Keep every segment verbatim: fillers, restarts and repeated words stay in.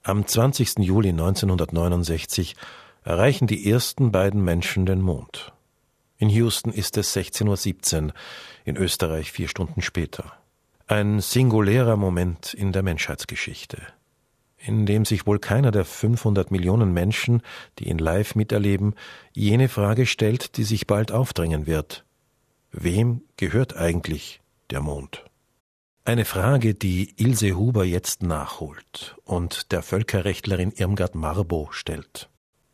Am zwanzigsten Juli neunzehnhundertneunundsechzig erreichen die ersten beiden Menschen den Mond. In Houston ist es sechzehn Uhr siebzehn, in Österreich vier Stunden später. Ein singulärer Moment in der Menschheitsgeschichte, in dem sich wohl keiner der fünfhundert Millionen Menschen, die ihn live miterleben, jene Frage stellt, die sich bald aufdrängen wird: Wem gehört eigentlich der Mond? Eine Frage, die Ilse Huber jetzt nachholt und der Völkerrechtlerin Irmgard Marbow stellt.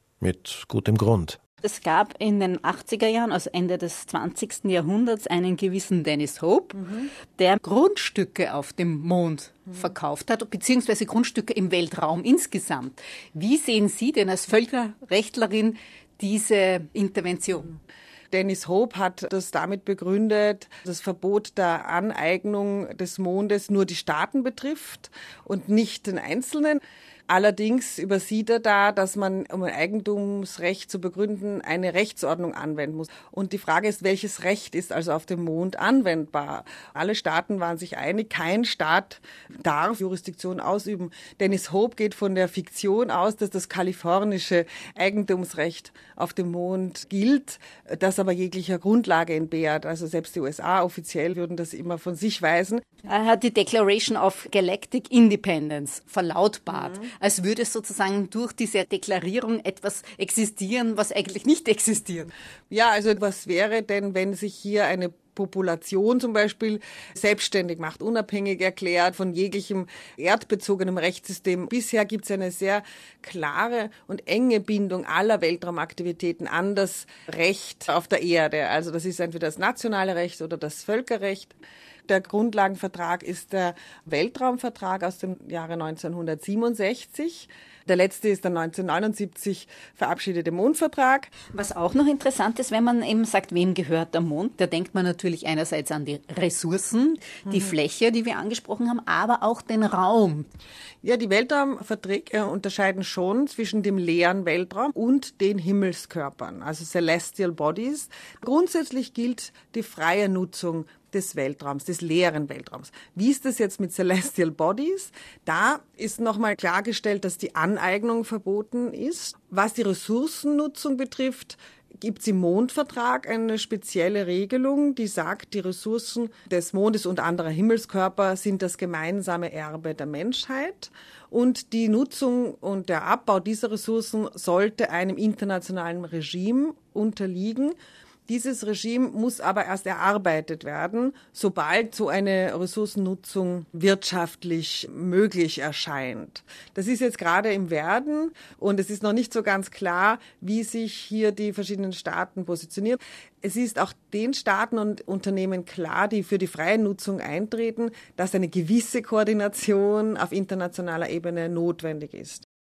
Mit gutem Grund. Es gab in den achtziger Jahren, also Ende des zwanzigsten Jahrhunderts, einen gewissen Dennis Hope, mhm. der Grundstücke auf dem Mond mhm. verkauft hat, beziehungsweise Grundstücke im Weltraum insgesamt. Wie sehen Sie denn als Völkerrechtlerin diese Intervention? Dennis Hope hat das damit begründet, das Verbot der Aneignung des Mondes nur die Staaten betrifft und nicht den Einzelnen. Allerdings übersieht er da, dass man, um ein Eigentumsrecht zu begründen, eine Rechtsordnung anwenden muss. Und die Frage ist, welches Recht ist also auf dem Mond anwendbar? Alle Staaten waren sich einig, kein Staat darf Jurisdiktion ausüben. Dennis Hope geht von der Fiktion aus, dass das kalifornische Eigentumsrecht auf dem Mond gilt, das aber jeglicher Grundlage entbehrt. Also selbst die U S A offiziell würden das immer von sich weisen. Er hat die Declaration of Galactic Independence verlautbart, mhm. als würde sozusagen durch diese Deklarierung etwas existieren, was eigentlich nicht existiert. Ja, also was wäre denn, wenn sich hier eine Population zum Beispiel selbstständig macht, unabhängig erklärt von jeglichem erdbezogenem Rechtssystem. Bisher gibt es eine sehr klare und enge Bindung aller Weltraumaktivitäten an das Recht auf der Erde. Also das ist entweder das nationale Recht oder das Völkerrecht. Der Grundlagenvertrag ist der Weltraumvertrag aus dem Jahre neunzehnhundertsiebenundsechzig. Der letzte ist der neunzehnhundertneunundsiebzig verabschiedete Mondvertrag. Was auch noch interessant ist, wenn man eben sagt, wem gehört der Mond, da denkt man natürlich einerseits an die Ressourcen, die mhm. Fläche, die wir angesprochen haben, aber auch den Raum. Ja, die Weltraumverträge unterscheiden schon zwischen dem leeren Weltraum und den Himmelskörpern, also Celestial Bodies. Grundsätzlich gilt die freie Nutzung des Weltraums, des leeren Weltraums. Wie ist das jetzt mit Celestial Bodies? Da ist nochmal klargestellt, dass die Aneignung verboten ist. Was die Ressourcennutzung betrifft, gibt es im Mondvertrag eine spezielle Regelung, die sagt, die Ressourcen des Mondes und anderer Himmelskörper sind das gemeinsame Erbe der Menschheit. Und die Nutzung und der Abbau dieser Ressourcen sollte einem internationalen Regime unterliegen. Dieses Regime muss aber erst erarbeitet werden, sobald so eine Ressourcennutzung wirtschaftlich möglich erscheint. Das ist jetzt gerade im Werden und es ist noch nicht so ganz klar, wie sich hier die verschiedenen Staaten positionieren. Es ist auch den Staaten und Unternehmen klar, die für die freie Nutzung eintreten, dass eine gewisse Koordination auf internationaler Ebene notwendig ist.